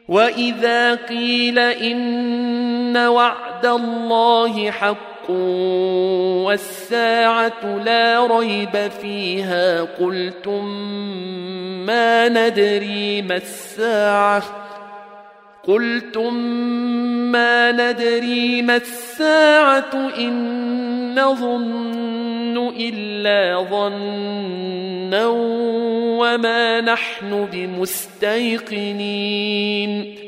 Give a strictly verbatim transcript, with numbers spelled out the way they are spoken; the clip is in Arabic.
وإذا قيل إن وعد الله حق والساعة لا ريب فيها قلتم ما ندري ما الساعة قلتم ما ندري ما الساعة إن نظن إلا ظنا وما نحن بمستيقنين